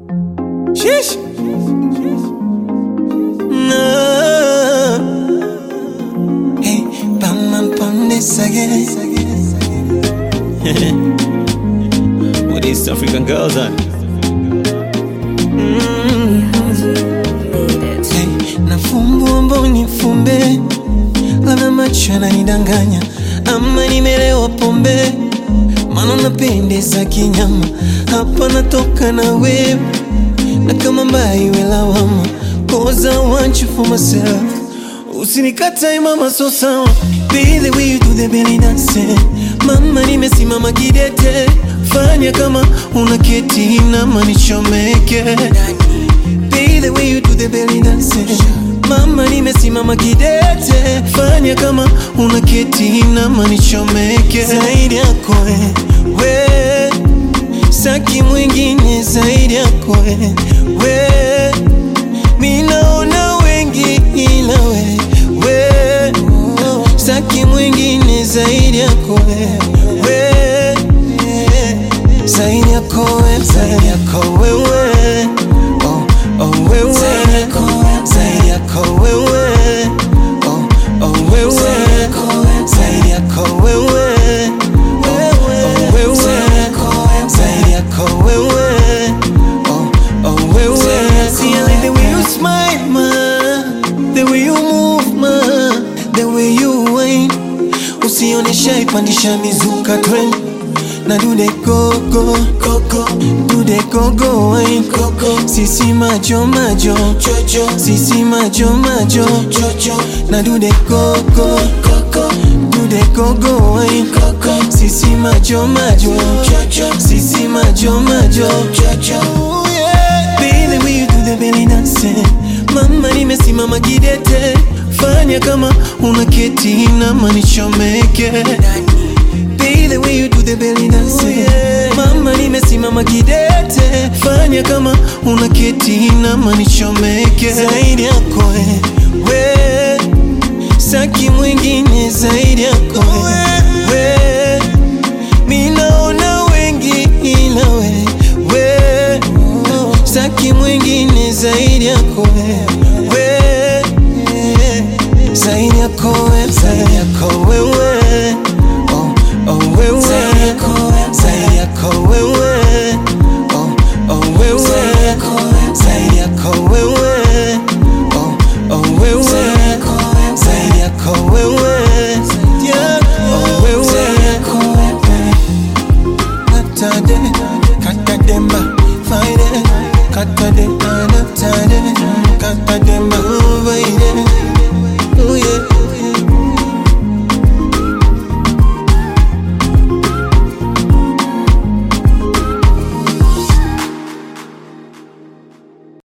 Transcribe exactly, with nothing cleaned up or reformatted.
Sheesh. No. Hey, bam bam bam this again. What East African girls on? Mm. Hey, nafumbua mboni fumbe, labda macho yananidanganya ama nimelewa pombe, maana napendeza kinyama, hapa natoka na wewe, na kama mbaya iwe lawama, cause I want you for myself. Usinikatae mama, so sawa, be the way you do the belly dance. Mama nimesimama kidete, fanya kama unaketi na manichomeke. Be the way you do the belly dance. Mama nimesimama kidete, fanya kama unaketi na manichomeke. Zaidi yako we, saki mwingine zaidi yako we, minaona wengi ila we, we, saki mwingine zaidi yako we, zaidi yako we, zaidi yako wewe, oh, oh wewe, zaidi yako wewe, oh, oh wewe, zaidi yako wewe, oh, oh wewe, zaidi yako wewe, oh, oh wewe. See I like the way you smile, ma, the way you move, ma, the way you whine. Usionesha ipandisha mizuka trend. Na do the go go go go, do the go go wine go go. Sisi majo majo jojo, sisi majo majo jojo. Na do the go go go go, do the go go wine go go. Sisi majo majo jojo, sisi majo majo jojo. Be the way you do the belly dance. Mama nimesimama kidete, fanya kama unaketi na manichomeke. Be the way you do the belly dance. Mama nimesimama kidete, fanya kama unaketi na manichomeke. Zaidi yako we, saki mwingine zaidi yako we, minaona wengi ila we, we, saki mwingine zaidi yako we, zaidi yako we, zaidi yako wewe, oh wewe, zaidi yako wewe, oh, oh wewe, zaidi yako wewe, oh, oh wewe, zaidi yako wewe, oh wewe. Katade, katademba, fine, katade, katade, katade.